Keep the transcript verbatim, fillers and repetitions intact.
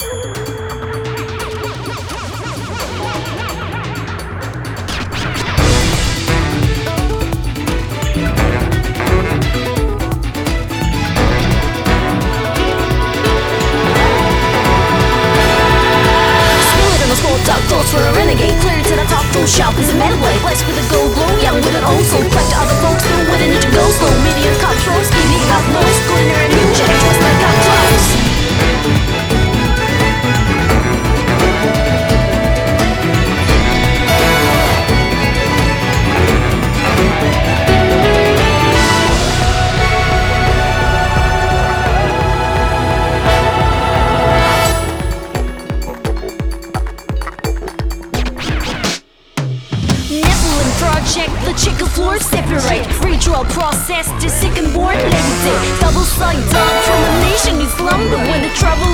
For a renegade, clear to the top, full shop is a metal blade. Blessed with a gold glow, young with an old soul. Crack to other folks, still with a ninja go slow. Medium control, speedy got noise. Glitter and music, just like got close. Project, the chicken floor separate. Ritual process to sick and born levitate. Double side dog from a nation is slumber when the trouble